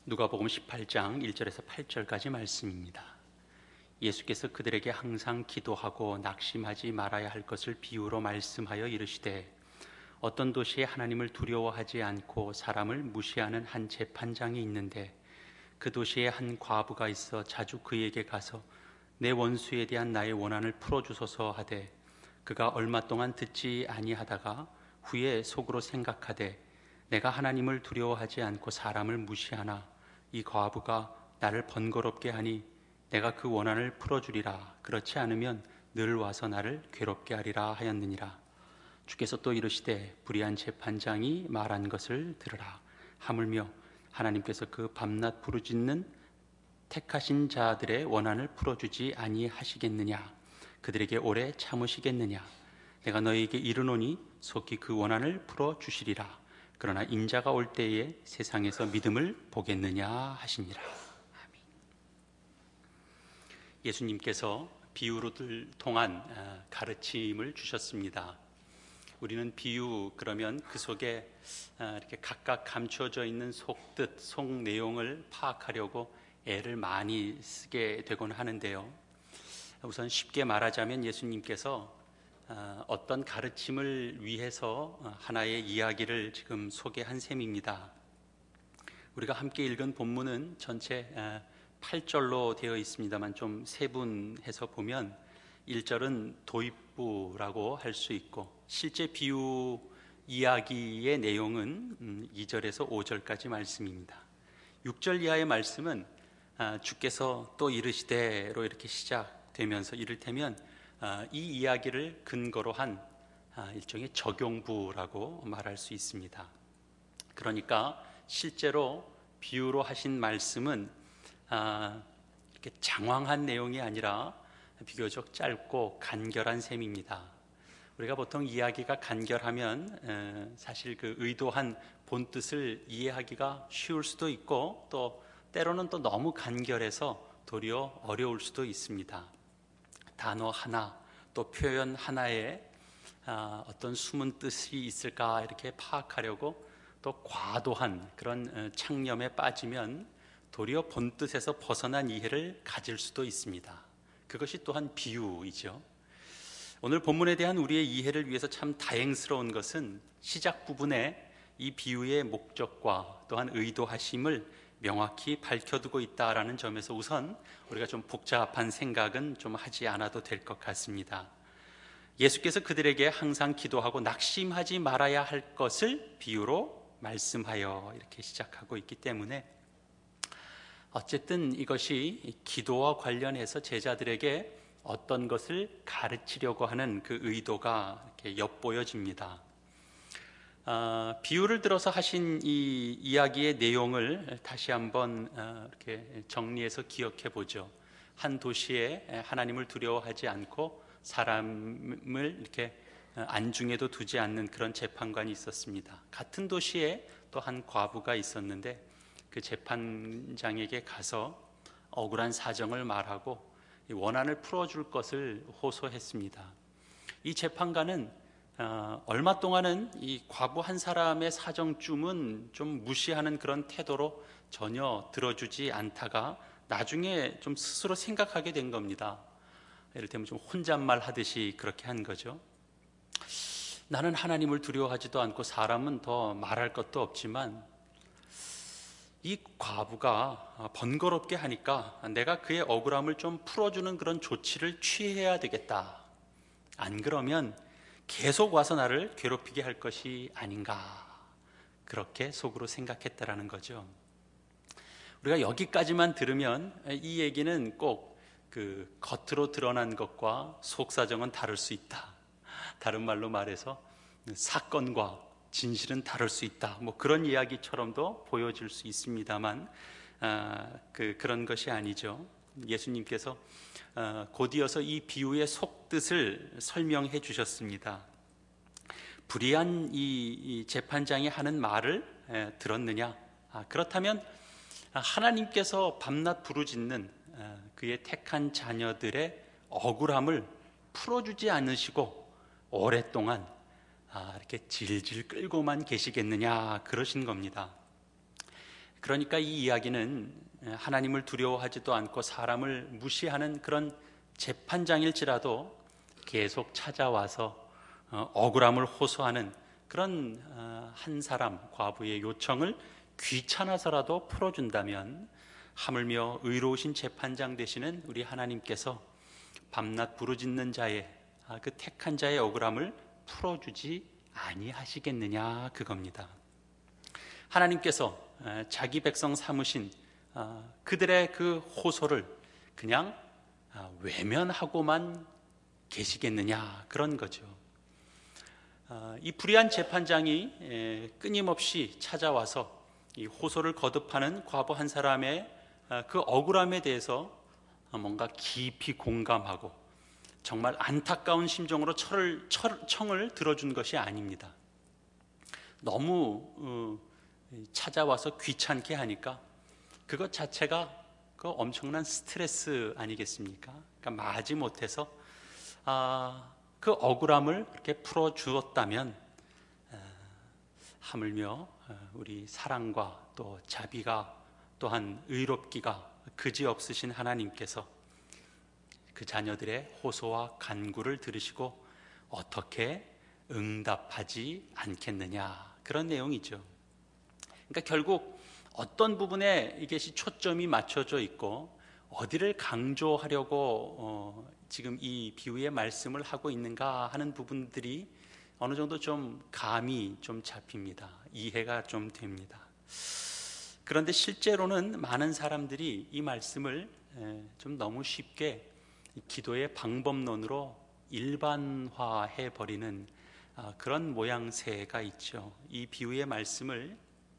누가복음 18장 1절에서 8절까지 말씀입니다. 예수께서 그들에게 항상 기도하고 낙심하지 말아야 할 것을 비유로 말씀하여 이르시되, 어떤 도시에 하나님을 두려워하지 않고 사람을 무시하는 한 재판장이 있는데, 그 도시에 한 과부가 있어 자주 그에게 가서 내 원수에 대한 나의 원한을 풀어주소서 하되, 그가 얼마 동안 듣지 아니하다가 후에 속으로 생각하되, 내가 하나님을 두려워하지 않고 사람을 무시하나 이 과부가 나를 번거롭게 하니 내가 그 원한을 풀어주리라. 그렇지 않으면 늘 와서 나를 괴롭게 하리라 하였느니라. 주께서 또 이르시되, 불의한 재판장이 말한 것을 들으라. 하물며 하나님께서 그 밤낮 부르짖는 택하신 자들의 원한을 풀어주지 아니하시겠느냐? 그들에게 오래 참으시겠느냐? 내가 너희에게 이르노니 속히 그 원한을 풀어주시리라. 그러나 인자가 올 때에 세상에서 믿음을 보겠느냐 하시니라. 아멘. 예수님께서 비유를 통한 가르침을 주셨습니다. 우리는 비유 그러면 그 속에 이렇게 각각 감추어져 있는 속뜻, 속 내용을 파악하려고 애를 많이 쓰게 되곤 하는데요. 우선 쉽게 말하자면 예수님께서 어떤 가르침을 위해서 하나의 이야기를 지금 소개한 셈입니다. 우리가 함께 읽은 본문은 전체 8절로 되어 있습니다만 좀 세분해서 보면 1절은 도입부라고 할 수 있고, 실제 비유 이야기의 내용은 2절에서 5절까지 말씀입니다. 6절 이하의 말씀은 주께서 또 이르시되로 이렇게 시작되면서, 이를테면 이 이야기를 근거로 한 일종의 적용부라고 말할 수 있습니다. 그러니까 실제로 비유로 하신 말씀은 이렇게 장황한 내용이 아니라 비교적 짧고 간결한 셈입니다. 우리가 보통 이야기가 간결하면 사실 그 의도한 본뜻을 이해하기가 쉬울 수도 있고, 또 때로는 또 너무 간결해서 도리어 어려울 수도 있습니다. 단어 하나, 또 표현 하나에 어떤 숨은 뜻이 있을까 이렇게 파악하려고 또 과도한 그런 창념에 빠지면 도리어 본뜻에서 벗어난 이해를 가질 수도 있습니다. 그것이 또한 비유이죠. 오늘 본문에 대한 우리의 이해를 위해서 참 다행스러운 것은 시작 부분에 이 비유의 목적과 또한 의도하심을 명확히 밝혀두고 있다라는 점에서 우선 우리가 좀 복잡한 생각은 좀 하지 않아도 될 것 같습니다. 예수께서 그들에게 항상 기도하고 낙심하지 말아야 할 것을 비유로 말씀하여 이렇게 시작하고 있기 때문에, 어쨌든 이것이 기도와 관련해서 제자들에게 어떤 것을 가르치려고 하는 그 의도가 이렇게 엿보여집니다. 비유를 들어서 하신 이 이야기의 내용을 다시 한번 이렇게 정리해서 기억해 보죠. 한 도시에 하나님을 두려워하지 않고 사람을 이렇게 안중에도 두지 않는 그런 재판관이 있었습니다. 같은 도시에 또 한 과부가 있었는데, 그 재판장에게 가서 억울한 사정을 말하고 원한을 풀어줄 것을 호소했습니다. 이 재판관은 얼마 동안은 이 과부 한 사람의 사정쯤은 좀 무시하는 그런 태도로 전혀 들어주지 않다가 나중에 좀 스스로 생각하게 된 겁니다. 이를테면 좀 혼잣말 하듯이 그렇게 한 거죠. 나는 하나님을 두려워하지도 않고 사람은 더 말할 것도 없지만 이 과부가 번거롭게 하니까 내가 그의 억울함을 좀 풀어주는 그런 조치를 취해야 되겠다. 안 그러면 계속 와서 나를 괴롭히게 할 것이 아닌가, 그렇게 속으로 생각했다라는 거죠. 우리가 여기까지만 들으면 이 얘기는 꼭 그 겉으로 드러난 것과 속사정은 다를 수 있다, 다른 말로 말해서 사건과 진실은 다를 수 있다, 뭐 그런 이야기처럼도 보여질 수 있습니다만 그런 것이 아니죠. 예수님께서 곧이어서 이 비유의 속뜻을 설명해 주셨습니다. 불의한 이 재판장이 하는 말을 들었느냐? 그렇다면 하나님께서 밤낮 부르짖는 그의 택한 자녀들의 억울함을 풀어주지 않으시고 오랫동안 이렇게 질질 끌고만 계시겠느냐, 그러신 겁니다. 그러니까 이 이야기는 하나님을 두려워하지도 않고 사람을 무시하는 그런 재판장일지라도 계속 찾아와서 억울함을 호소하는 그런 한 사람 과부의 요청을 귀찮아서라도 풀어준다면, 하물며 의로우신 재판장 되시는 우리 하나님께서 밤낮 부르짖는 자의 그 택한 자의 억울함을 풀어주지 아니하시겠느냐, 그겁니다. 하나님께서 자기 백성 삼으신 그들의 그 호소를 그냥 외면하고만 계시겠느냐, 그런 거죠. 이 불의한 재판장이 끊임없이 찾아와서 이 호소를 거듭하는 과부 한 사람의 그 억울함에 대해서 뭔가 깊이 공감하고 정말 안타까운 심정으로 청을 들어준 것이 아닙니다. 너무 찾아와서 귀찮게 하니까 그것 자체가 그 엄청난 스트레스 아니겠습니까? 그러니까 마지 못해서 그 억울함을 이렇게 풀어주었다면, 하물며 우리 사랑과 또 자비가 또한 의롭기가 그지없으신 하나님께서 그 자녀들의 호소와 간구를 들으시고 어떻게 응답하지 않겠느냐, 그런 내용이죠. 그러니까 결국 어떤 부분에 이것이 초점이 맞춰져 있고 어디를 강조하려고 지금 이 비유의 말씀을 하고 있는가 하는 부분들이 어느 정도 좀 감이 좀 잡힙니다. 이해가 좀 됩니다. 그런데 실제로는 많은 사람들이 이 말씀을 좀 너무 쉽게 기도의 방법론으로 일반화해 버리는 그런 모양새가 있죠. 이 비유의 말씀을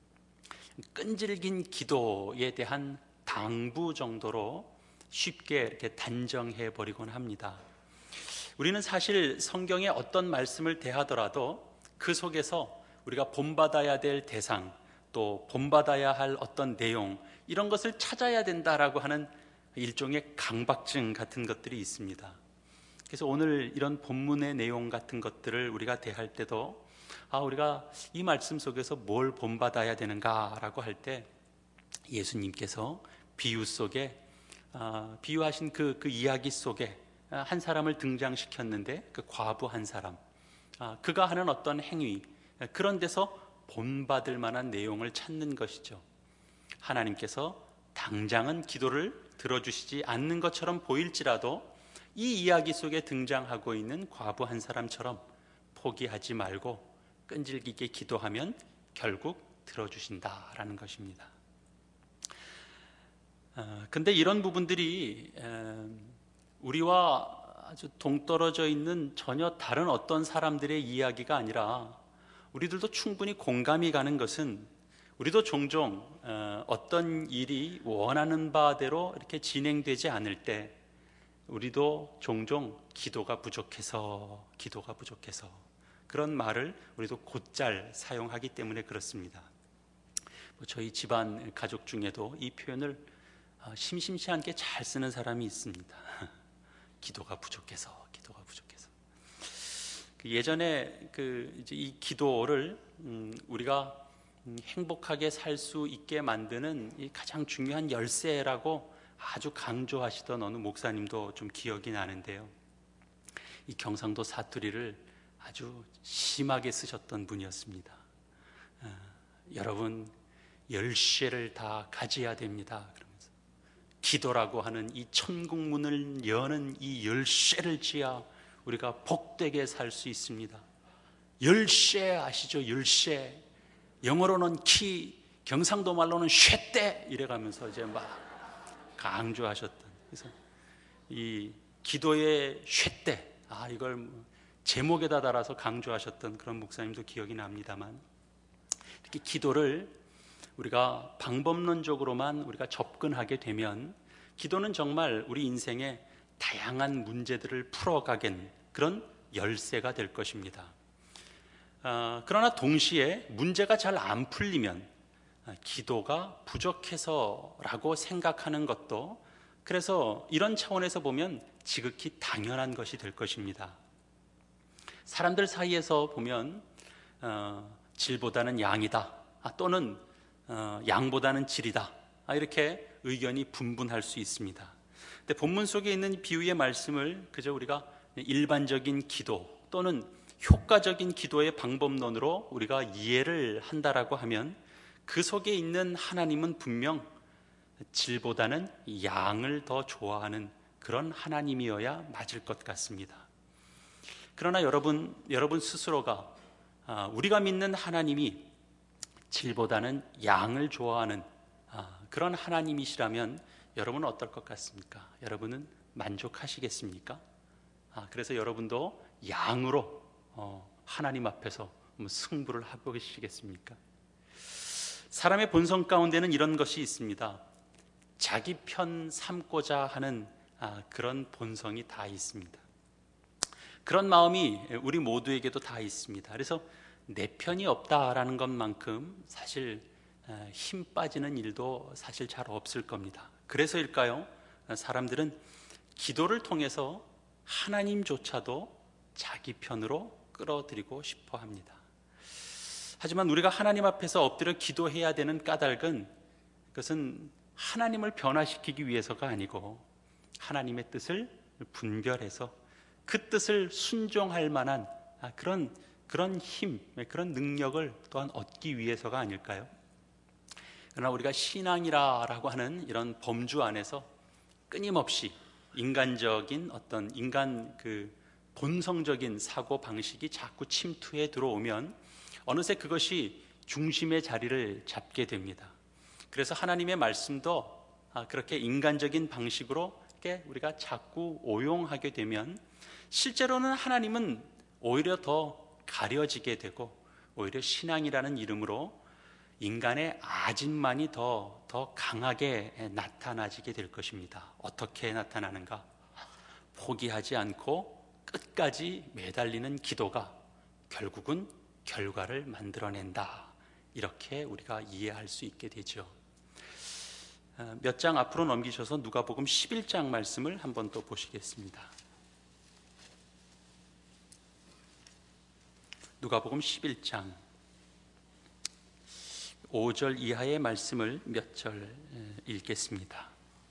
끈질긴 기도에 대한 당부 정도로 쉽게 이렇게 단정해 버리곤 합니다. 우리는 사실 성경의 어떤 말씀을 대하더라도 그 속에서 우리가 본받아야 될 대상, 또 본받아야 할 어떤 내용, 이런 것을 찾아야 된다라고 하는 일종의 강박증 같은 것들이 있습니다. 그래서 오늘 이런 본문의 내용 같은 것들을 우리가 대할 때도 우리가 이 말씀 속에서 뭘 본받아야 되는가라고 할 때 예수님께서 비유 속에 비유하신 그 이야기 속에 한 사람을 등장시켰는데, 그 과부 한 사람, 그가 하는 어떤 행위, 그런 데서 본받을 만한 내용을 찾는 것이죠. 하나님께서 당장은 기도를 들어주시지 않는 것처럼 보일지라도 이 이야기 속에 등장하고 있는 과부 한 사람처럼 포기하지 말고 끈질기게 기도하면 결국 들어주신다라는 것입니다. 근데 이런 부분들이 우리와 아주 동떨어져 있는 전혀 다른 어떤 사람들의 이야기가 아니라 우리들도 충분히 공감이 가는 것은, 우리도 종종 어떤 일이 원하는 바대로 이렇게 진행되지 않을 때 우리도 종종 기도가 부족해서 그런 말을 우리도 곧잘 사용하기 때문에 그렇습니다. 저희 집안 가족 중에도 이 표현을 심심치 않게 잘 쓰는 사람이 있습니다. 기도가 부족해서. 예전에 이제 이 기도를 우리가 행복하게 살 수 있게 만드는 이 가장 중요한 열쇠라고 아주 강조하시던 어느 목사님도 좀 기억이 나는데요. 이 경상도 사투리를 아주 심하게 쓰셨던 분이었습니다. 여러분, 열쇠를 다 가져야 됩니다. 그러면서 기도라고 하는 이 천국문을 여는 이 열쇠를 쥐야 우리가 복되게 살 수 있습니다. 열쇠 아시죠? 열쇠. 영어로는 키, 경상도 말로는 쇠대 이래가면서 이제 막 강조하셨던, 그래서 이 기도의 쇠대, 이걸 제목에다 달아서 강조하셨던 그런 목사님도 기억이 납니다만, 이렇게 기도를 우리가 방법론적으로만 우리가 접근하게 되면 기도는 정말 우리 인생의 다양한 문제들을 풀어가는 그런 열쇠가 될 것입니다. 그러나 동시에 문제가 잘 안 풀리면 기도가 부족해서라고 생각하는 것도, 그래서 이런 차원에서 보면 지극히 당연한 것이 될 것입니다. 사람들 사이에서 보면 질보다는 양이다, 또는 양보다는 질이다. 이렇게 의견이 분분할 수 있습니다. 근데 본문 속에 있는 비유의 말씀을 그저 우리가 일반적인 기도 또는 효과적인 기도의 방법론으로 우리가 이해를 한다라고 하면 그 속에 있는 하나님은 분명 질보다는 양을 더 좋아하는 그런 하나님이어야 맞을 것 같습니다. 그러나 여러분 스스로가 우리가 믿는 하나님이 질보다는 양을 좋아하는 그런 하나님이시라면 여러분은 어떨 것 같습니까? 여러분은 만족하시겠습니까? 그래서 여러분도 양으로 하나님 앞에서 승부를 해보시겠습니까? 사람의 본성 가운데는 이런 것이 있습니다. 자기 편 삼고자 하는 그런 본성이 다 있습니다. 그런 마음이 우리 모두에게도 다 있습니다. 그래서 내 편이 없다라는 것만큼 사실 힘 빠지는 일도 사실 잘 없을 겁니다. 그래서일까요? 사람들은 기도를 통해서 하나님조차도 자기 편으로 끌어들이고 싶어 합니다. 하지만 우리가 하나님 앞에서 엎드려 기도해야 되는 까닭은 그것은 하나님을 변화시키기 위해서가 아니고 하나님의 뜻을 분별해서 그 뜻을 순종할 만한 그런 힘, 그런 능력을 또한 얻기 위해서가 아닐까요? 그러나 우리가 신앙이라고 하는 이런 범주 안에서 끊임없이 인간적인 어떤 본성적인 사고 방식이 자꾸 침투해 들어오면 어느새 그것이 중심의 자리를 잡게 됩니다. 그래서 하나님의 말씀도 그렇게 인간적인 방식으로 우리가 자꾸 오용하게 되면 실제로는 하나님은 오히려 더 가려지게 되고 오히려 신앙이라는 이름으로 인간의 아집만이 더 강하게 나타나지게 될 것입니다. 어떻게 나타나는가? 포기하지 않고 끝까지 매달리는 기도가 결국은 결과를 만들어낸다. 이렇게 우리가 이해할 수 있게 되죠. 몇 장 앞으로 넘기셔서 누가복음 11장 말씀을 한번 또 보시겠습니다. 누가복음 11장 5절 이하의 말씀을 몇 절 읽겠습니다.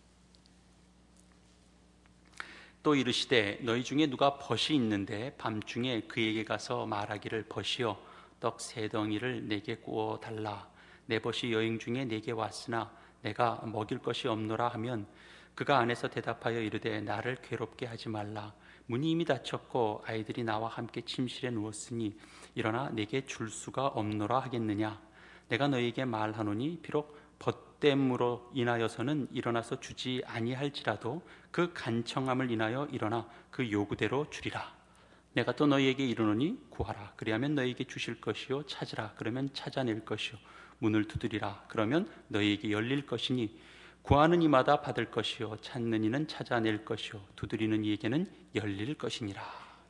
또 이르시되 너희 중에 누가 벗이 있는데 밤중에 그에게 가서 말하기를 벗이여 떡 세 덩이를 내게 구워 달라 내 벗이 여행 중에 내게 왔으나 내가 먹일 것이 없노라 하면 그가 안에서 대답하여 이르되 나를 괴롭게 하지 말라 문이 이미 닫혔고 아이들이 나와 함께 침실에 누웠으니 일어나 내게 줄 수가 없노라 하겠느냐 내가 너희에게 말하노니 비록 벗됨으로 인하여서는 일어나서 주지 아니할지라도 그 간청함을 인하여 일어나 그 요구대로 주리라 내가 또 너희에게 이르노니 구하라 그리하면 너희에게 주실 것이요 찾으라 그러면 찾아낼 것이요 문을 두드리라 그러면 너희에게 열릴 것이니 구하는 이마다 받을 것이요 찾는 이는 찾아낼 것이요 두드리는 이에게는 열릴 것이니라.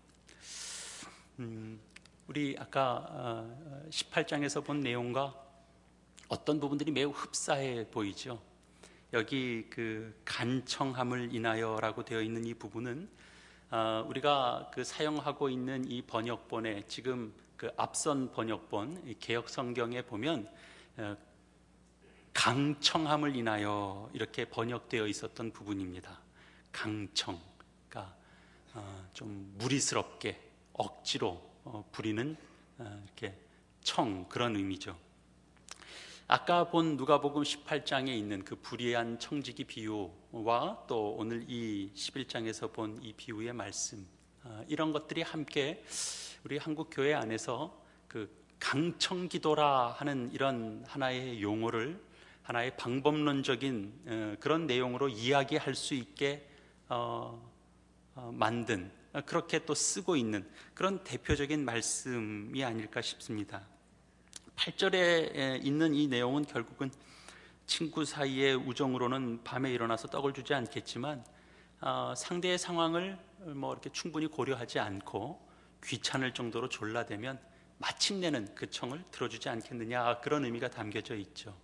우리 아까 18장에서 본 내용과 어떤 부분들이 매우 흡사해 보이죠. 여기 그 간청함을 인하여라고 되어 있는 이 부분은 우리가 그 사용하고 있는 이 번역본에 지금 그 앞선 번역본 개역 성경에 보면 강청함을 인하여 이렇게 번역되어 있었던 부분입니다. 강청, 그러니까 좀 무리스럽게 억지로 부리는 이렇게 그런 의미죠. 아까 본 누가복음 18장에 있는 그 불의한 청지기 비유와 또 오늘 이 11장에서 본 이 비유의 말씀, 이런 것들이 함께 우리 한국 교회 안에서 그 강청기도라 하는 이런 하나의 용어를 하나의 방법론적인 그런 내용으로 이야기할 수 있게 만든, 그렇게 또 쓰고 있는 그런 대표적인 말씀이 아닐까 싶습니다. 8절에 있는 이 내용은 결국은 친구 사이의 우정으로는 밤에 일어나서 떡을 주지 않겠지만 상대의 상황을 뭐 이렇게 충분히 고려하지 않고 귀찮을 정도로 졸라대면 마침내는 그 청을 들어주지 않겠느냐, 그런 의미가 담겨져 있죠.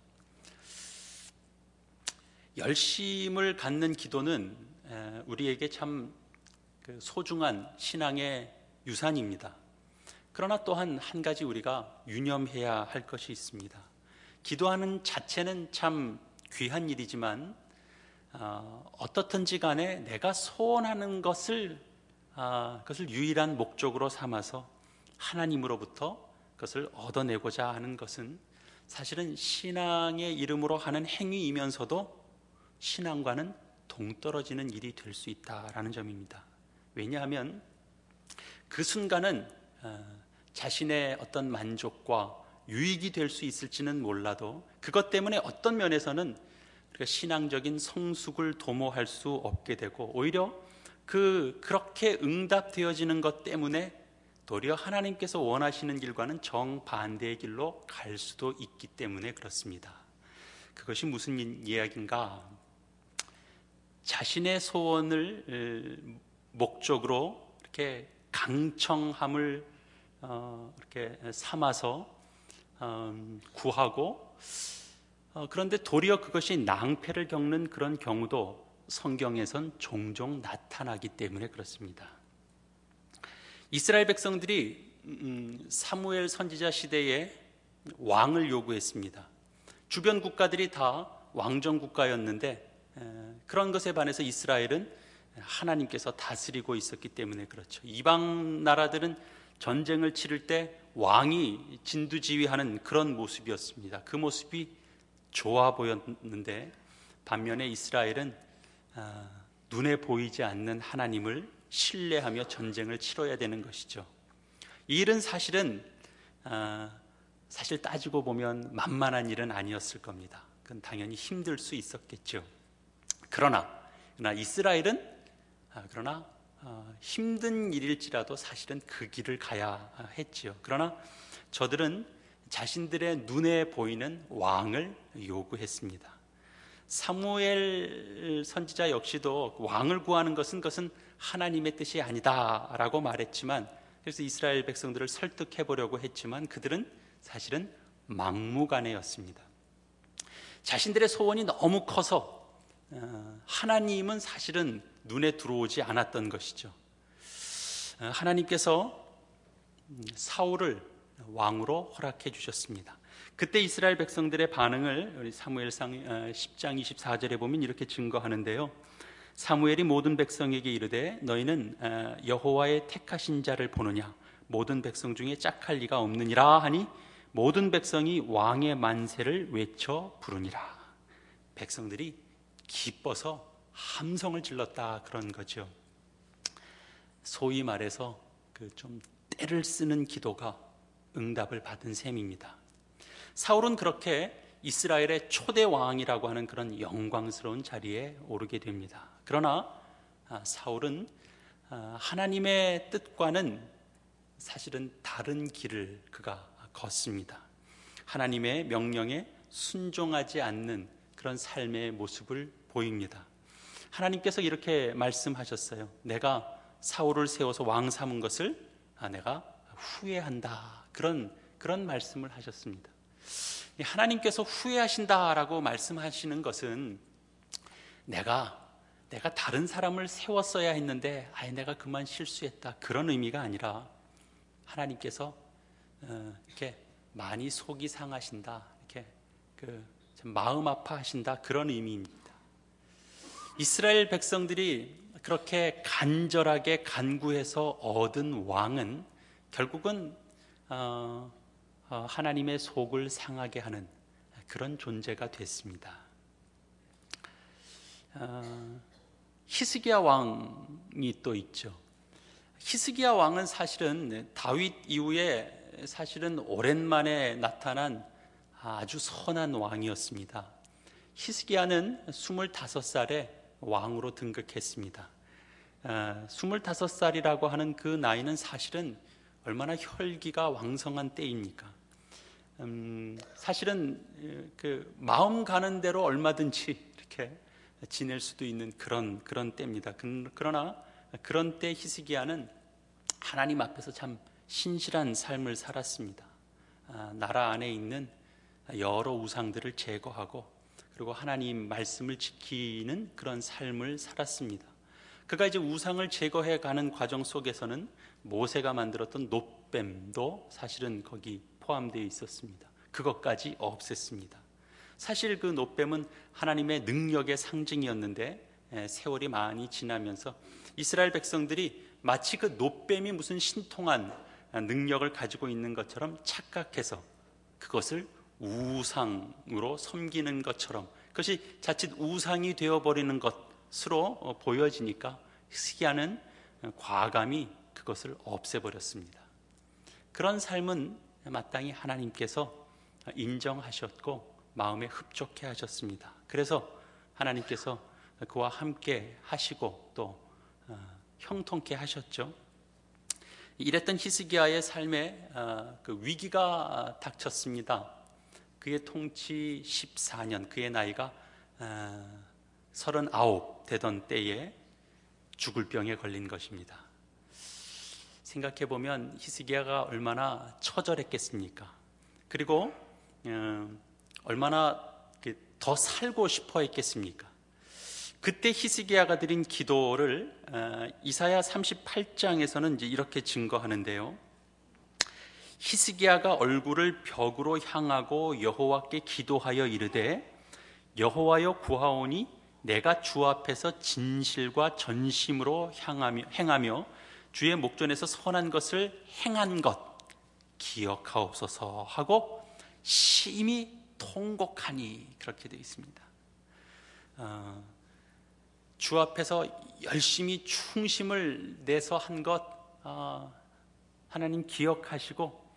열심을 갖는 기도는 우리에게 참 소중한 신앙의 유산입니다. 그러나 또한 한 가지 우리가 유념해야 할 것이 있습니다. 기도하는 자체는 참 귀한 일이지만 어떻든지 간에 내가 소원하는 그것을 유일한 목적으로 삼아서 하나님으로부터 그것을 얻어내고자 하는 것은 사실은 신앙의 이름으로 하는 행위이면서도 신앙과는 동떨어지는 일이 될 수 있다라는 점입니다. 왜냐하면 그 순간은 자신의 어떤 만족과 유익이 될 수 있을지는 몰라도 그것 때문에 어떤 면에서는 우리가 신앙적인 성숙을 도모할 수 없게 되고, 오히려 그렇게 응답되어지는 것 때문에 도리어 하나님께서 원하시는 길과는 정반대의 길로 갈 수도 있기 때문에 그렇습니다. 그것이 무슨 이야기인가? 자신의 소원을 목적으로 이렇게 강청함을 이렇게 삼아서 구하고, 그런데 도리어 그것이 낭패를 겪는 그런 경우도 성경에선 종종 나타나기 때문에 그렇습니다. 이스라엘 백성들이 사무엘 선지자 시대에 왕을 요구했습니다. 주변 국가들이 다 왕정 국가였는데 그런 것에 반해서 이스라엘은 하나님께서 다스리고 있었기 때문에 그렇죠. 이방 나라들은 전쟁을 치를 때 왕이 진두지휘하는 그런 모습이었습니다. 그 모습이 좋아 보였는데, 반면에 이스라엘은 눈에 보이지 않는 하나님을 신뢰하며 전쟁을 치러야 되는 것이죠. 이 일은 사실 따지고 보면 만만한 일은 아니었을 겁니다. 그건 당연히 힘들 수 있었겠죠. 그러나 이스라엘은 힘든 일일지라도 사실은 그 길을 가야 했지요. 그러나 저들은 자신들의 눈에 보이는 왕을 요구했습니다. 사무엘 선지자 역시도 왕을 구하는 그것은 하나님의 뜻이 아니다라고 말했지만, 그래서 이스라엘 백성들을 설득해 보려고 했지만 그들은 사실은 막무가내였습니다. 자신들의 소원이 너무 커서 하나님은 사실은 눈에 들어오지 않았던 것이죠. 하나님께서 사울을 왕으로 허락해 주셨습니다. 그때 이스라엘 백성들의 반응을 우리 사무엘상 10장 24절에 보면 이렇게 증거하는데요. 사무엘이 모든 백성에게 이르되 너희는 여호와의 택하신 자를 보느냐? 모든 백성 중에 짝할 리가 없느니라 하니 모든 백성이 왕의 만세를 외쳐 부르니라. 백성들이 기뻐서 함성을 질렀다, 그런 거죠. 소위 말해서 좀 때를 쓰는 기도가 응답을 받은 셈입니다. 사울은 그렇게 이스라엘의 초대 왕이라고 하는 그런 영광스러운 자리에 오르게 됩니다. 그러나 사울은 하나님의 뜻과는 사실은 다른 길을 그가 걷습니다. 하나님의 명령에 순종하지 않는 그런 삶의 모습을 보입니다. 하나님께서 이렇게 말씀하셨어요. 내가 사울을 세워서 왕 삼은 것을 내가 후회한다. 그런 말씀을 하셨습니다. 하나님께서 후회하신다라고 말씀하시는 것은 내가 다른 사람을 세웠어야 했는데 내가 그만 실수했다, 그런 의미가 아니라 하나님께서 이렇게 많이 속이 상하신다, 이렇게 마음 아파하신다, 그런 의미입니다. 이스라엘 백성들이 그렇게 간절하게 간구해서 얻은 왕은 결국은 하나님의 속을 상하게 하는 그런 존재가 됐습니다. 히스기야 왕이 또 있죠. 히스기야 왕은 사실은 다윗 이후에 사실은 오랜만에 나타난 아주 선한 왕이었습니다. 히스기야는 25살에 왕으로 등극했습니다. 25살이라고 하는 그 나이는 사실은 얼마나 혈기가 왕성한 때입니까? 사실은 마음 가는 대로 얼마든지 이렇게 지낼 수도 있는 그런 때입니다. 그러나 그런 때 히스기야는 하나님 앞에서 참 신실한 삶을 살았습니다. 나라 안에 있는 여러 우상들을 제거하고 그리고 하나님 말씀을 지키는 그런 삶을 살았습니다. 그가 이제 우상을 제거해 가는 과정 속에서는 모세가 만들었던 놋뱀도 사실은 거기 포함되어 있었습니다. 그것까지 없앴습니다. 사실 그 노뱀은 하나님의 능력의 상징이었는데 세월이 많이 지나면서 이스라엘 백성들이 마치 그 노뱀이 무슨 신통한 능력을 가지고 있는 것처럼 착각해서 그것을 우상으로 섬기는 것처럼, 그것이 자칫 우상이 되어버리는 것으로 보여지니까 히스기야는 과감히 그것을 없애버렸습니다. 그런 삶은 마땅히 하나님께서 인정하셨고 마음에 흡족해 하셨습니다. 그래서 하나님께서 그와 함께 하시고 또 형통케 하셨죠. 이랬던 히스기야의 삶에 그 위기가 닥쳤습니다. 그의 통치 14년, 그의 나이가 39 되던 때에 죽을 병에 걸린 것입니다. 생각해보면 히스기야가 얼마나 처절했겠습니까? 그리고 얼마나 더 살고 싶어 했겠습니까? 그때 히스기야가 드린 기도를 이사야 38장에서는 이제 이렇게 증거하는데요. 히스기야가 얼굴을 벽으로 향하고 여호와께 기도하여 이르되 여호와여 구하오니 내가 주 앞에서 진실과 전심으로 행하며 주의 목전에서 선한 것을 행한 것 기억하옵소서 하고 심히 통곡하니, 그렇게 되어 있습니다. 주 앞에서 열심히 충심을 내서 한 것 하나님 기억하시고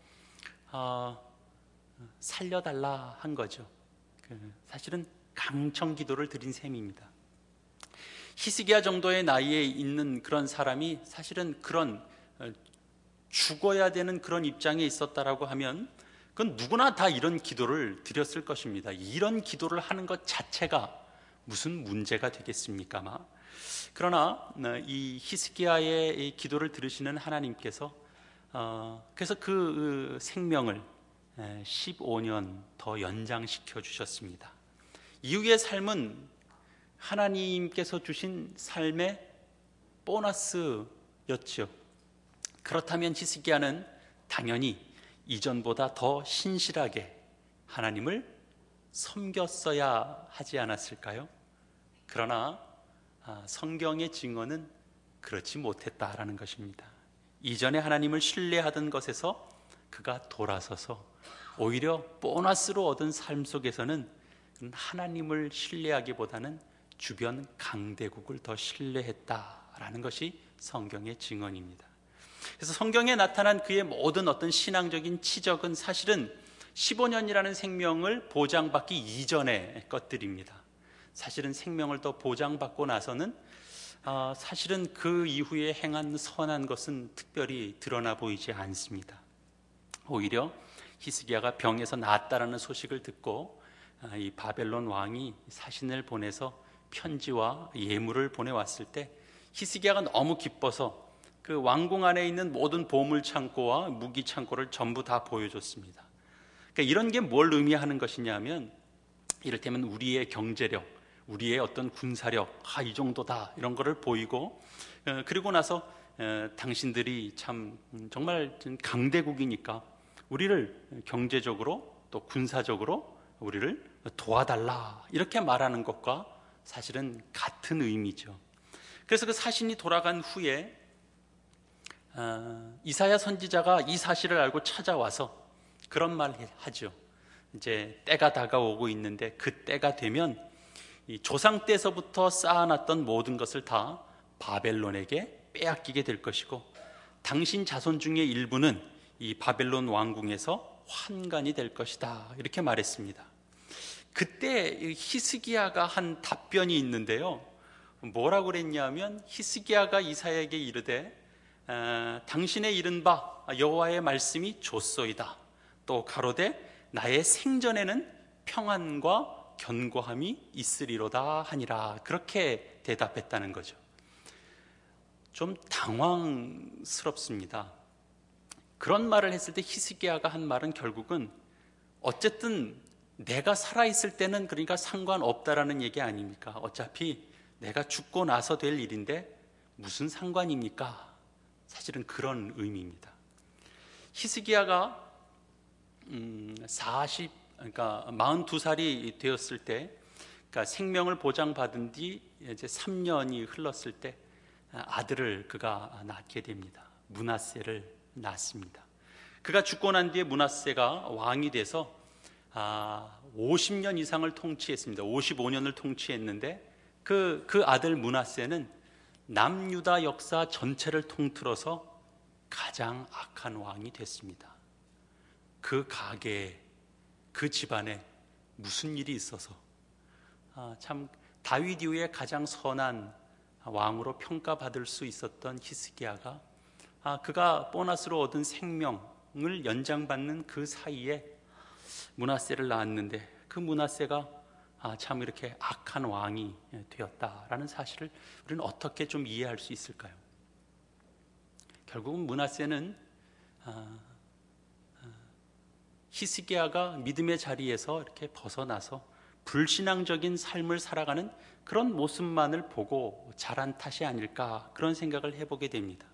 살려달라 한 거죠. 사실은 강청 기도를 드린 셈입니다. 히스기야 정도의 나이에 있는 그런 사람이 사실은 그런 죽어야 되는 그런 입장에 있었다라고 하면 그건 누구나 다 이런 기도를 드렸을 것입니다. 이런 기도를 하는 것 자체가 무슨 문제가 되겠습니까? 그러나 이 히스기야의 이 기도를 들으시는 하나님께서 그래서 그 생명을 15년 더 연장시켜 주셨습니다. 이후의 삶은 하나님께서 주신 삶의 보너스였죠. 그렇다면 히스기야는 당연히 이전보다 더 신실하게 하나님을 섬겼어야 하지 않았을까요? 그러나 성경의 증언은 그렇지 못했다라는 것입니다. 이전에 하나님을 신뢰하던 것에서 그가 돌아서서 오히려 보너스로 얻은 삶 속에서는 하나님을 신뢰하기보다는 주변 강대국을 더 신뢰했다라는 것이 성경의 증언입니다. 그래서 성경에 나타난 그의 모든 어떤 신앙적인 치적은 사실은 15년이라는 생명을 보장받기 이전의 것들입니다. 사실은 생명을 더 보장받고 나서는 사실은 그 이후에 행한 선한 것은 특별히 드러나 보이지 않습니다. 오히려 히스기야가 병에서 나았다라는 소식을 듣고 이 바벨론 왕이 사신을 보내서 편지와 예물을 보내왔을 때 히스기야가 너무 기뻐서 그 왕궁 안에 있는 모든 보물 창고와 무기 창고를 전부 다 보여줬습니다. 그러니까 이런 게 뭘 의미하는 것이냐면, 이를테면 우리의 경제력, 우리의 어떤 군사력, 이 정도다, 이런 거를 보이고, 그리고 나서 당신들이 참 정말 강대국이니까 우리를 경제적으로 또 군사적으로 우리를 도와달라, 이렇게 말하는 것과 사실은 같은 의미죠. 그래서 그 사신이 돌아간 후에 이사야 선지자가 이 사실을 알고 찾아와서 그런 말을 하죠. 이제 때가 다가오고 있는데 그 때가 되면 이 조상 때서부터 쌓아놨던 모든 것을 다 바벨론에게 빼앗기게 될 것이고, 당신 자손 중에 일부는 이 바벨론 왕궁에서 환관이 될 것이다, 이렇게 말했습니다. 그때 히스기야가 한 답변이 있는데요, 뭐라고 그랬냐면 히스기야가 이사야에게 이르되 당신의 이른 바 여호와의 말씀이 좋소이다, 또 가로되 나의 생전에는 평안과 견고함이 있으리로다 하니라, 그렇게 대답했다는 거죠. 좀 당황스럽습니다. 그런 말을 했을 때 히스기야가 한 말은 결국은 어쨌든 내가 살아있을 때는 그러니까 상관없다라는 얘기 아닙니까? 어차피 내가 죽고 나서 될 일인데 무슨 상관입니까? 사실은 그런 의미입니다. 히스기야가 그러니까 42살이 되었을 때, 그러니까 생명을 보장받은 뒤 이제 3년이 흘렀을 때 아들을 그가 낳게 됩니다. 므낫세를 낳습니다. 그가 죽고 난 뒤에 므낫세가 왕이 돼서 50년 이상을 통치했습니다. 55년을 통치했는데 그 아들 므낫세는 남유다 역사 전체를 통틀어서 가장 악한 왕이 됐습니다. 그 가게에, 그 집안에 무슨 일이 있어서 참 다윗 이후에 가장 선한 왕으로 평가받을 수 있었던 히스기야가 그가 보너스로 얻은 생명을 연장받는 그 사이에 므낫세를 낳았는데, 그 므낫세가 참 이렇게 악한 왕이 되었다라는 사실을 우리는 어떻게 좀 이해할 수 있을까요? 결국은 므낫세는 히스기야가 믿음의 자리에서 이렇게 벗어나서 불신앙적인 삶을 살아가는 그런 모습만을 보고 자란 탓이 아닐까, 그런 생각을 해보게 됩니다.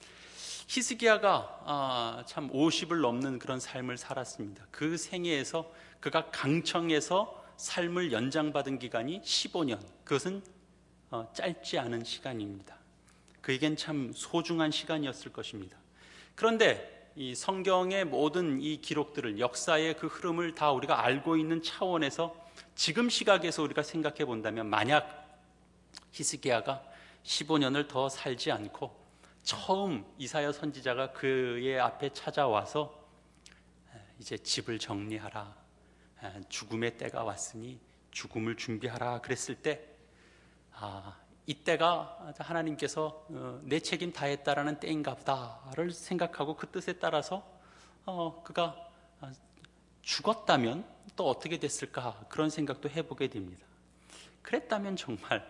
히스기야가 참 50을 넘는 그런 삶을 살았습니다. 그 생애에서 그가 강청에서 삶을 연장받은 기간이 15년, 그것은 짧지 않은 시간입니다. 그에겐 참 소중한 시간이었을 것입니다. 그런데 이 성경의 모든 이 기록들을, 역사의 그 흐름을 다 우리가 알고 있는 차원에서 지금 시각에서 우리가 생각해 본다면, 만약 히스기야가 15년을 더 살지 않고 처음 이사야 선지자가 그의 앞에 찾아와서 이제 집을 정리하라, 죽음의 때가 왔으니 죽음을 준비하라 그랬을 때, 이때가 하나님께서 내 책임 다했다라는 때인가 보다를 생각하고 그 뜻에 따라서 그가 죽었다면 또 어떻게 됐을까, 그런 생각도 해보게 됩니다. 그랬다면 정말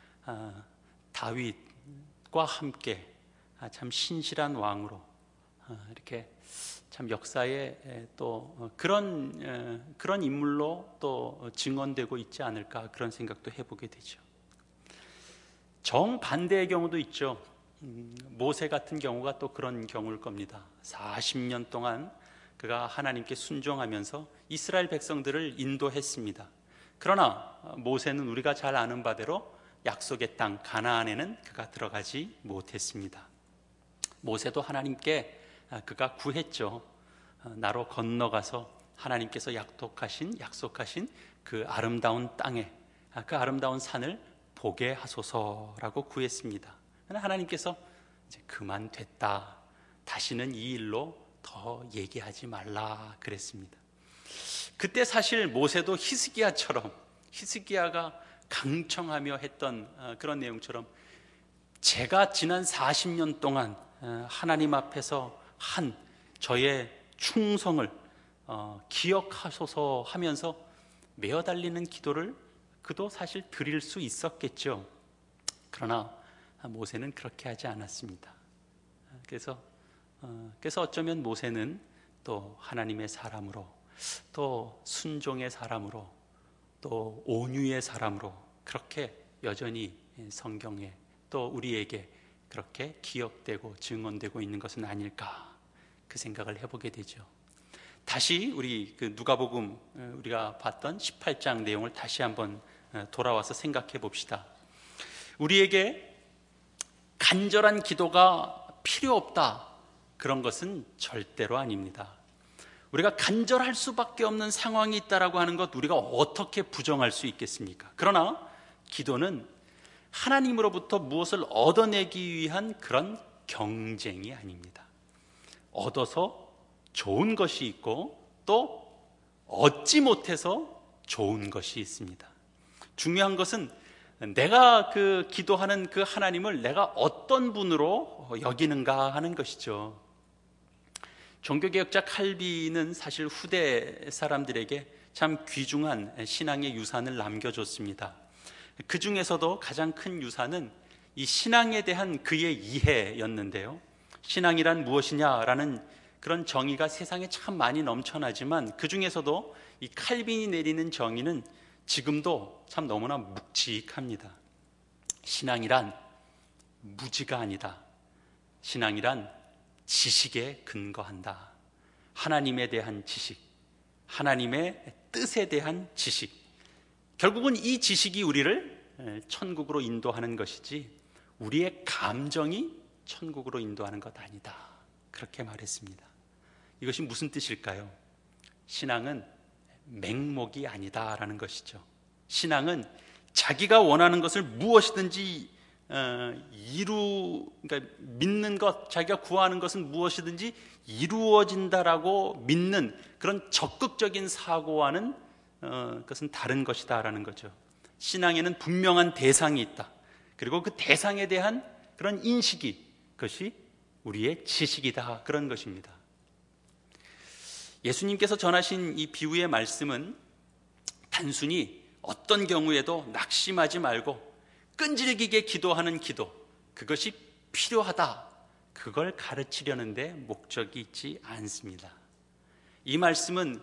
다윗과 함께 참 신실한 왕으로 이렇게 참 역사에 또 그런 인물로 또 증언되고 있지 않을까, 그런 생각도 해보게 되죠. 정반대의 경우도 있죠. 모세 같은 경우가 또 그런 경우일 겁니다. 40년 동안 그가 하나님께 순종하면서 이스라엘 백성들을 인도했습니다. 그러나 모세는 우리가 잘 아는 바대로 약속의 땅 가나안에는 그가 들어가지 못했습니다. 모세도 하나님께 그가 구했죠. 나로 건너가서 하나님께서 약속하신 그 아름다운 땅에, 그 아름다운 산을 보게 하소서라고 구했습니다. 하나님께서 이제 그만 됐다, 다시는 이 일로 더 얘기하지 말라 그랬습니다. 그때 사실 모세도 히스기야가 강청하며 했던 그런 내용처럼, 제가 지난 40년 동안 하나님 앞에서 한 저의 충성을 기억하소서 하면서 메어달리는 기도를 그도 사실 드릴 수 있었겠죠. 그러나 모세는 그렇게 하지 않았습니다. 그래서 어쩌면 모세는 또 하나님의 사람으로, 또 순종의 사람으로, 또 온유의 사람으로 그렇게 여전히 성경에 또 우리에게 그렇게 기억되고 증언되고 있는 것은 아닐까, 그 생각을 해보게 되죠. 다시 우리 그 누가복음 우리가 봤던 18장 내용을 다시 한번 돌아와서 생각해 봅시다. 우리에게 간절한 기도가 필요 없다, 그런 것은 절대로 아닙니다. 우리가 간절할 수밖에 없는 상황이 있다라고 하는 것, 우리가 어떻게 부정할 수 있겠습니까? 그러나 기도는 하나님으로부터 무엇을 얻어내기 위한 그런 경쟁이 아닙니다. 얻어서 좋은 것이 있고 또 얻지 못해서 좋은 것이 있습니다. 중요한 것은 내가 그 기도하는 그 하나님을 내가 어떤 분으로 여기는가 하는 것이죠. 종교개혁자 칼빈은 사실 후대 사람들에게 참 귀중한 신앙의 유산을 남겨줬습니다. 그 중에서도 가장 큰 유산은 이 신앙에 대한 그의 이해였는데요. 신앙이란 무엇이냐라는 그런 정의가 세상에 참 많이 넘쳐나지만, 그 중에서도 이 칼빈이 내리는 정의는 지금도 참 너무나 묵직합니다. 신앙이란 무지가 아니다. 신앙이란 지식에 근거한다. 하나님에 대한 지식, 하나님의 뜻에 대한 지식. 결국은 이 지식이 우리를 천국으로 인도하는 것이지 우리의 감정이 천국으로 인도하는 것 아니다. 그렇게 말했습니다. 이것이 무슨 뜻일까요? 신앙은 맹목이 아니다라는 것이죠. 신앙은 자기가 원하는 것을 무엇이든지 그러니까 믿는 것, 자기가 구하는 것은 무엇이든지 이루어진다라고 믿는 그런 적극적인 사고와는 그것은 다른 것이다라는 거죠. 신앙에는 분명한 대상이 있다. 그리고 그 대상에 대한 그런 인식이, 그것이 우리의 지식이다, 그런 것입니다. 예수님께서 전하신 이 비유의 말씀은 단순히 어떤 경우에도 낙심하지 말고 끈질기게 기도하는 기도, 그것이 필요하다, 그걸 가르치려는 데 목적이 있지 않습니다. 이 말씀은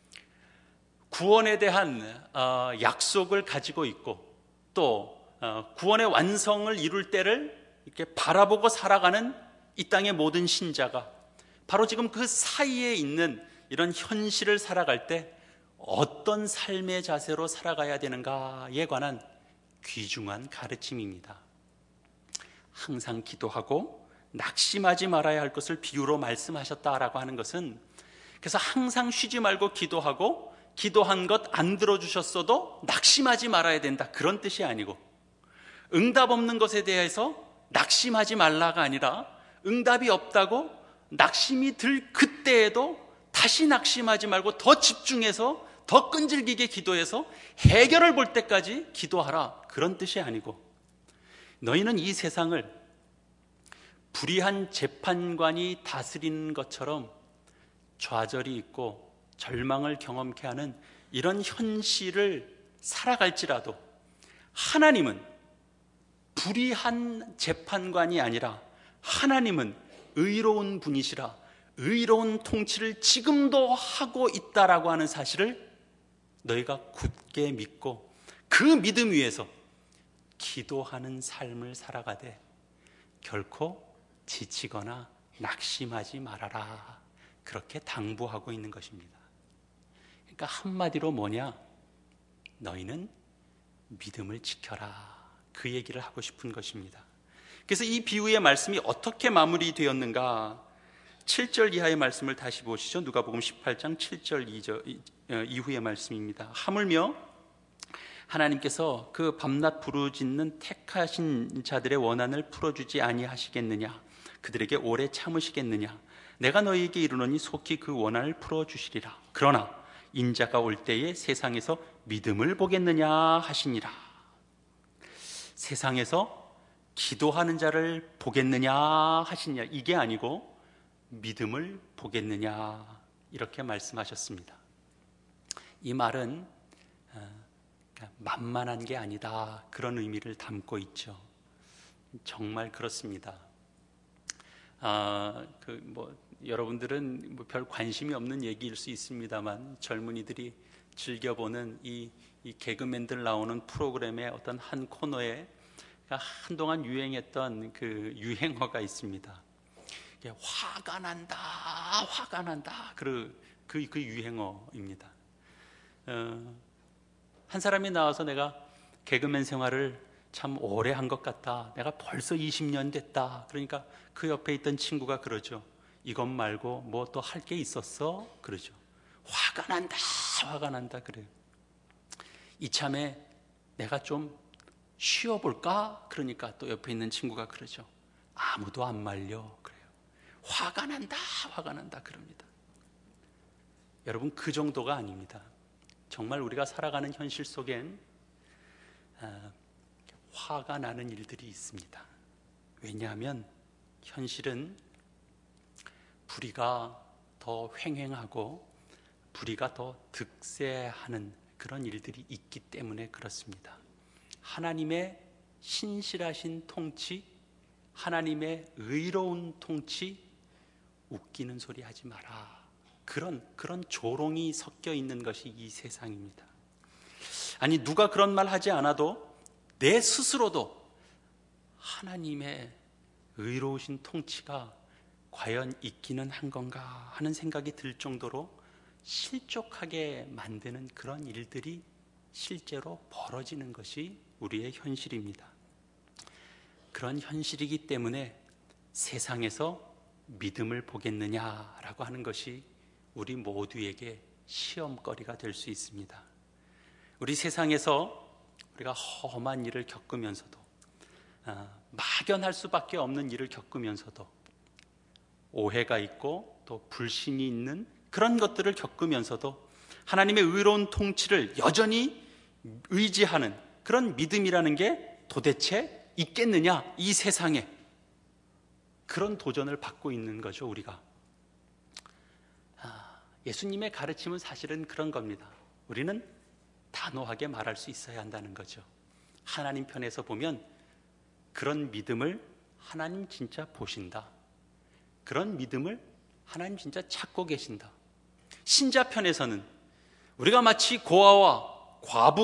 구원에 대한 약속을 가지고 있고 또 구원의 완성을 이룰 때를 이렇게 바라보고 살아가는 이 땅의 모든 신자가 바로 지금 그 사이에 있는 이런 현실을 살아갈 때 어떤 삶의 자세로 살아가야 되는가에 관한 귀중한 가르침입니다. 항상 기도하고 낙심하지 말아야 할 것을 비유로 말씀하셨다라고 하는 것은, 그래서 항상 쉬지 말고 기도하고 기도한 것 안 들어주셨어도 낙심하지 말아야 된다, 그런 뜻이 아니고, 응답 없는 것에 대해서 낙심하지 말라가 아니라 응답이 없다고 낙심이 들 그때에도 다시 낙심하지 말고 더 집중해서 더 끈질기게 기도해서 해결을 볼 때까지 기도하라, 그런 뜻이 아니고, 너희는 이 세상을 불의한 재판관이 다스리는 것처럼 좌절이 있고 절망을 경험케 하는 이런 현실을 살아갈지라도 하나님은 불의한 재판관이 아니라 하나님은 의로운 분이시라 의로운 통치를 지금도 하고 있다라고 하는 사실을 너희가 굳게 믿고 그 믿음 위에서 기도하는 삶을 살아가되 결코 지치거나 낙심하지 말아라, 그렇게 당부하고 있는 것입니다. 그러니까 한마디로 뭐냐? 너희는 믿음을 지켜라, 그 얘기를 하고 싶은 것입니다. 그래서 이 비유의 말씀이 어떻게 마무리되었는가? 7절 이하의 말씀을 다시 보시죠. 누가복음 18장 7절 이후의 말씀입니다. 하물며 하나님께서 그 밤낮 부르짖는 택하신 자들의 원한을 풀어주지 아니하시겠느냐? 그들에게 오래 참으시겠느냐? 내가 너희에게 이르노니 속히 그 원한을 풀어주시리라. 그러나 인자가 올 때에 세상에서 믿음을 보겠느냐 하시니라. 세상에서 기도하는 자를 보겠느냐 하시냐, 이게 아니고 믿음을 보겠느냐, 이렇게 말씀하셨습니다. 이 말은 만만한 게 아니다, 그런 의미를 담고 있죠. 정말 그렇습니다. 여러분들은 별 관심이 없는 얘기일 수 있습니다만 젊은이들이 즐겨보는 이 개그맨들 나오는 프로그램의 어떤 한 코너에 한동안 유행했던 그 유행어가 있습니다. 화가 난다, 화가 난다, 그 유행어입니다. 한 사람이 나와서 내가 개그맨 생활을 참 오래 한 것 같다, 내가 벌써 20년 됐다. 그러니까 그 옆에 있던 친구가 그러죠. 이것 말고 뭐 또 할 게 있었어? 그러죠. 화가 난다, 화가 난다, 그래요. 이참에 내가 좀 쉬어볼까? 그러니까 또 옆에 있는 친구가 그러죠. 아무도 안 말려, 그래요. 화가 난다, 화가 난다, 그럽니다. 여러분, 그 정도가 아닙니다. 정말 우리가 살아가는 현실 속엔 화가 나는 일들이 있습니다. 왜냐하면 현실은 불의가 더 횡행하고 불의가 더 득세하는 그런 일들이 있기 때문에 그렇습니다. 하나님의 신실하신 통치, 하나님의 의로운 통치, 웃기는 소리 하지 마라, 그런 조롱이 섞여 있는 것이 이 세상입니다. 아니, 누가 그런 말 하지 않아도 내 스스로도 하나님의 의로우신 통치가 과연 있기는 한 건가 하는 생각이 들 정도로 실족하게 만드는 그런 일들이 실제로 벌어지는 것이 우리의 현실입니다. 그런 현실이기 때문에 세상에서 믿음을 보겠느냐라고 하는 것이 우리 모두에게 시험거리가 될 수 있습니다. 우리 세상에서 우리가 험한 일을 겪으면서도 막연할 수밖에 없는 일을 겪으면서도 오해가 있고 또 불신이 있는 그런 것들을 겪으면서도 하나님의 의로운 통치를 여전히 의지하는 그런 믿음이라는 게 도대체 있겠느냐, 이 세상에. 그런 도전을 받고 있는 거죠, 우리가. 예수님의 가르침은 사실은 그런 겁니다. 우리는 단호하게 말할 수 있어야 한다는 거죠. 하나님 편에서 보면 그런 믿음을 하나님 진짜 보신다. 그런 믿음을 하나님 진짜 찾고 계신다. 신자 편에서는 우리가 마치 고아와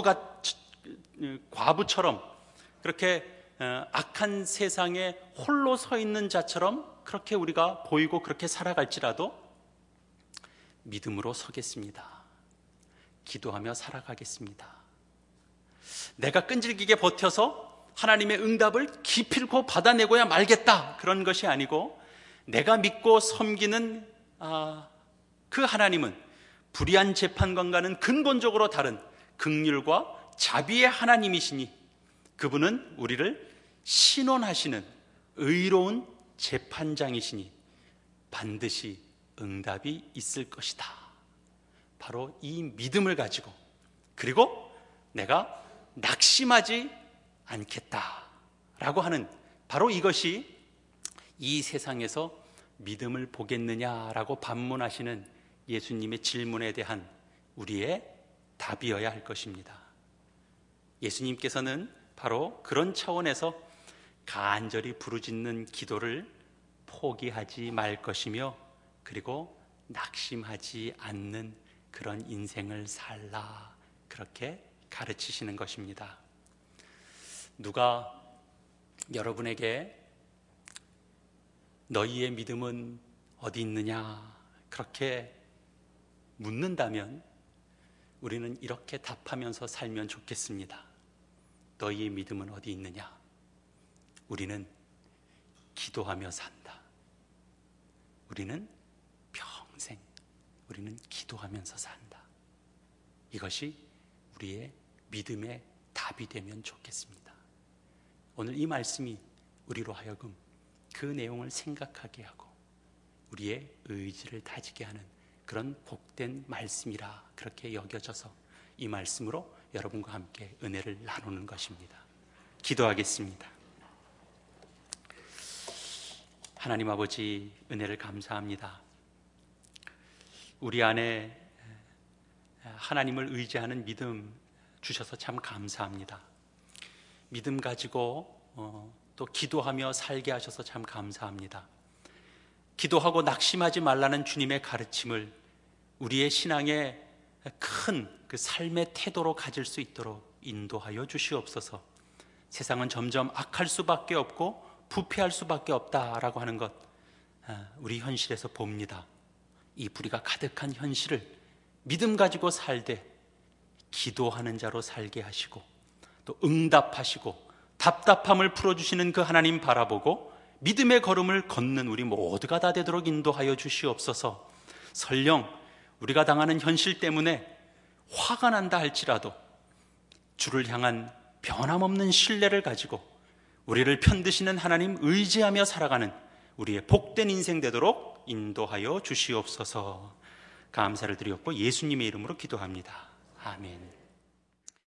과부처럼 그렇게 악한 세상에 홀로 서 있는 자처럼 그렇게 우리가 보이고 그렇게 살아갈지라도 믿음으로 서겠습니다. 기도하며 살아가겠습니다. 내가 끈질기게 버텨서 하나님의 응답을 기필코 받아내고야 말겠다, 그런 것이 아니고 내가 믿고 섬기는 그 하나님은 불의한 재판관과는 근본적으로 다른 긍휼과 자비의 하나님이시니 그분은 우리를 신원하시는 의로운 재판장이시니 반드시 응답이 있을 것이다. 바로 이 믿음을 가지고, 그리고 내가 낙심하지 않겠다라고 하는 바로 이것이 이 세상에서 믿음을 보겠느냐라고 반문하시는 예수님의 질문에 대한 우리의 답이어야 할 것입니다. 예수님께서는 바로 그런 차원에서 간절히 부르짖는 기도를 포기하지 말 것이며, 그리고 낙심하지 않는 그런 인생을 살라, 그렇게 가르치시는 것입니다. 누가 여러분에게 너희의 믿음은 어디 있느냐 그렇게 묻는다면 우리는 이렇게 답하면서 살면 좋겠습니다. 너희의 믿음은 어디 있느냐? 우리는 기도하며 산다. 우리는 평생 우리는 기도하면서 산다. 이것이 우리의 믿음의 답이 되면 좋겠습니다. 오늘 이 말씀이 우리로 하여금 그 내용을 생각하게 하고 우리의 의지를 다지게 하는 그런 복된 말씀이라 그렇게 여겨져서 이 말씀으로 여러분과 함께 은혜를 나누는 것입니다. 기도하겠습니다. 하나님 아버지, 은혜를 감사합니다. 우리 안에 하나님을 의지하는 믿음 주셔서 참 감사합니다. 믿음 가지고 또 기도하며 살게 하셔서 참 감사합니다. 기도하고 낙심하지 말라는 주님의 가르침을 우리의 신앙의 큰 그 삶의 태도로 가질 수 있도록 인도하여 주시옵소서. 세상은 점점 악할 수밖에 없고 부패할 수밖에 없다라고 하는 것 우리 현실에서 봅니다. 이 불의가 가득한 현실을 믿음 가지고 살되 기도하는 자로 살게 하시고 또 응답하시고 답답함을 풀어주시는 그 하나님 바라보고 믿음의 걸음을 걷는 우리 모두가 다 되도록 인도하여 주시옵소서. 설령 우리가 당하는 현실 때문에 화가 난다 할지라도 주를 향한 변함없는 신뢰를 가지고 우리를 편드시는 하나님 의지하며 살아가는 우리의 복된 인생 되도록 인도하여 주시옵소서. 감사를 드리옵고 예수님의 이름으로 기도합니다. 아멘.